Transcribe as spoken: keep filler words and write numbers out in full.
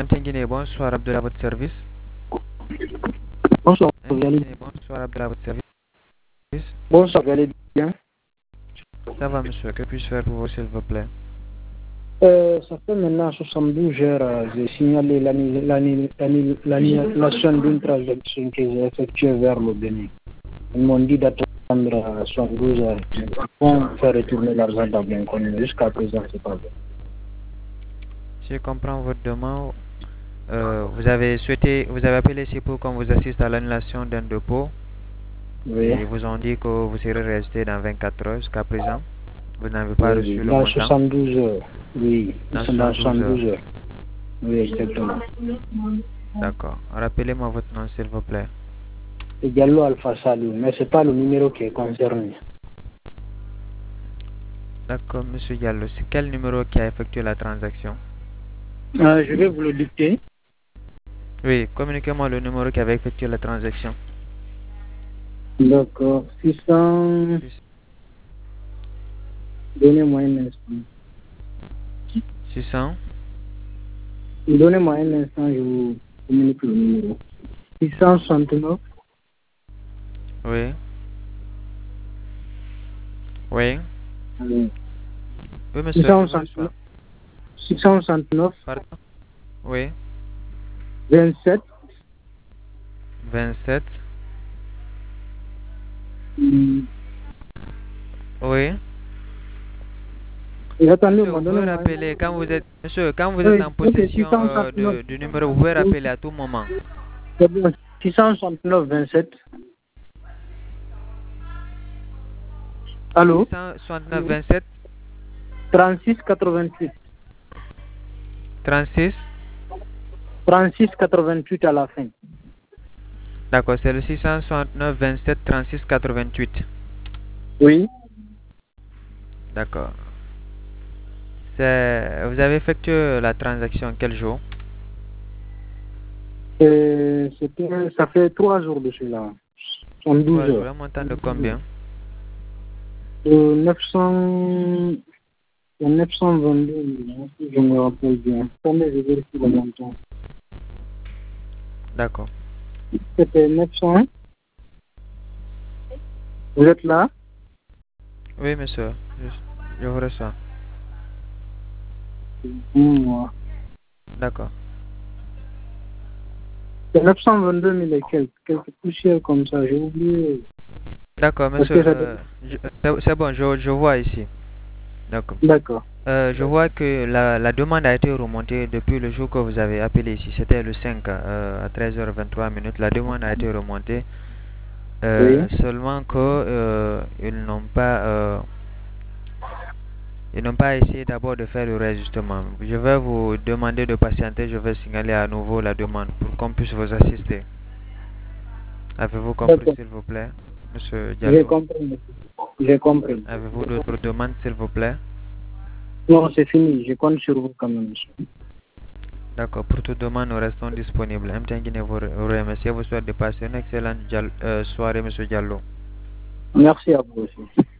M T N Guinée, bonsoir Abdullah, à votre service. Bonsoir, M vous T N allez Guinée, bonsoir Abdullah, à votre service. Bonsoir, vous allez bien? Ça va monsieur, que puis-je faire pour vous s'il vous plaît? Euh, ça fait maintenant soixante-douze heures, euh, j'ai signalé l'annu- l'annu- l'annu- l'annulation d'une transaction que j'ai effectuée vers le Bénin. Ils m'ont dit d'attendre euh, soixante-douze heures pour faire retourner l'argent dans mon compte. Jusqu'à présent, c'est pas vrai. Si je comprends votre demande, euh, vous avez souhaité, vous avez appelé ici pour qu'on vous assiste à l'annulation d'un dépôt Oui, et ils vous ont dit que vous serez resté dans vingt-quatre heures jusqu'à présent. Vous n'avez pas oui, reçu oui. le Dans montant soixante-douze heures. Oui, dans ils sont dans soixante-douze heures. soixante-douze heures. Oui, exactement. D'accord. Rappelez-moi votre nom s'il vous plaît. C'est Diallo Alpha Salou, mais c'est pas le numéro qui est concerné. D'accord, monsieur Diallo. C'est quel numéro qui a effectué la transaction? Euh, je vais vous le dicter. Oui, communiquez-moi le numéro qui avait effectué la transaction. D'accord. six cents. Donnez-moi un instant. six cents. Donnez-moi un instant, je vous communique le numéro. six cent soixante-neuf. Oui. Oui. Oui. Oui, monsieur, je vous reçois. six cent soixante-neuf. Pardon? Oui. vingt-sept. vingt-sept. Hmm. Oui. Et attendez, Monsieur, vous pouvez donnez-moi un rappeler quand vous êtes, monsieur, quand vous êtes Oui, en ok, possession euh, six cent soixante-neuf. de, du numéro, vous pouvez rappeler à tout moment. C'est bon. six cent soixante-neuf, vingt-sept. Allô? six cent soixante-neuf vingt-sept trente-six quatre-vingt-huit. trente-six. trente-six quatre-vingt-huit à la fin. D'accord, c'est le six cent soixante-neuf vingt-sept trente-six quatre-vingt-huit. Oui. D'accord. C'est, vous avez effectué la transaction quel jour? Et c'était, ça fait trois jours de cela. soixante-douze Trois jours, heures. un montant de combien? De neuf cents. C'est neuf cent vingt-deux, si je me rappelle bien. Attendez, je vérifie le montant. D'accord. C'était neuf cents. Vous êtes là? Oui, monsieur, je, je vous reçois. Moi. D'accord. C'est neuf cent vingt-deux mille et quelques, quelques poussières comme ça, j'ai oublié. D'accord, Parce monsieur, que ça... euh, je- c'est c'est bon, je, je vois ici. D'accord. D'accord. Euh, je vois que la, la demande a été remontée depuis le jour que vous avez appelé ici. C'était le cinq euh, à treize heures vingt-trois minutes. La demande a été remontée. Oui. Euh, seulement que euh, ils n'ont pas euh, ils n'ont pas essayé d'abord de faire le réajustement. Je vais vous demander de patienter. Je vais signaler à nouveau la demande pour qu'on puisse vous assister. Avez-vous compris, D'accord. s'il vous plaît, monsieur J'ai Diallo? compris, monsieur. J'ai compris. Avez-vous d'autres demandes, s'il vous plaît? Non, c'est fini. Je compte sur vous quand même, monsieur. D'accord, pour toute demande, nous restons disponibles. M T N Guinée vous vous remercie. Vous souhaite de passer une excellente dial- euh, soirée, monsieur Diallo. Merci à vous aussi.